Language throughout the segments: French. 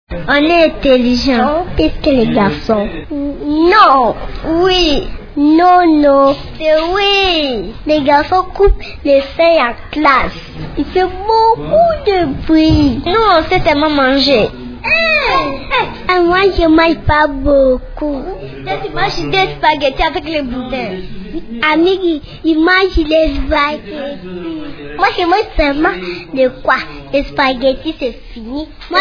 On est intelligent. Plus que les garçons. Non. Oui. Non. C'est oui. Les garçons coupent les feuilles en classe. Il fait beaucoup de bruit. Nous, on sait tellement manger. Moi, je mange pas beaucoup. Tu manges des spaghettis avec les boudins. Ami, il mange les spaghettis. Moi, je mange seulement de quoi? Les spaghettis, c'est fini. Moi,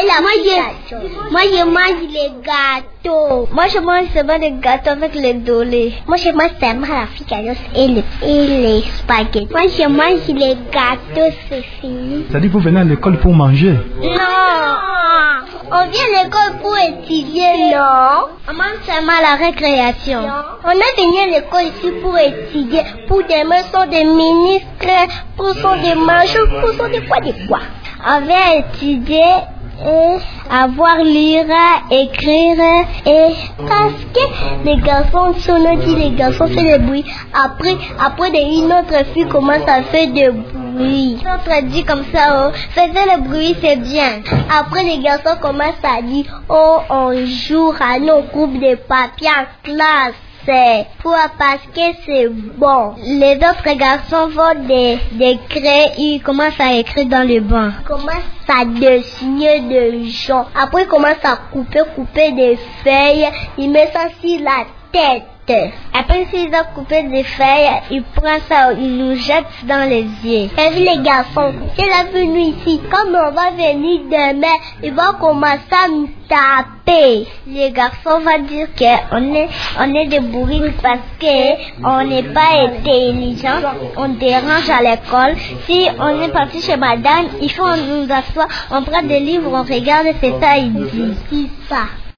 je mange les gâteaux. Moi, je mange seulement des gâteaux avec les dolés. Moi, je mange seulement la fricanos et les spaghettis. Moi, je mange les gâteaux, c'est fini. Ça dit que vous venez à l'école pour manger? Non. On vient à l'école pour étudier, non? On mange seulement à la récréation. Non. On est venu à l'école ici pour étudier, pour demain sont des ministres, pour sont des majors, pour sont des quoi. On vient étudier et avoir lire, écrire et parce que les garçons, si on a dit les garçons font des bruits, après une autre fille commence à faire des bruits. L'autre dit comme ça, oh, faisez le bruit, c'est bien. Après les garçons commencent à dire, oh, on joue à nos groupes de papier en classe. Parce que c'est bon. Les autres garçons vont d'écrire, ils commencent à écrire dans le banc. Ils commencent à dessiner des gens. Après, ils commencent à couper des feuilles. Ils mettent ça sur la tête. Après, s'ils ont coupé des feuilles, ils prennent ça, ils nous jettent dans les yeux. Et puis les garçons, s'ils sont venus ici, comme on va venir demain, ils vont commencer à nous taper. Les garçons vont dire qu'on est des bourrines parce qu'on n'est pas intelligent, on dérange à l'école. Si on est parti chez madame, il faut nous asseoir, on prend des livres, on regarde, c'est ça, il dit. C'est ça.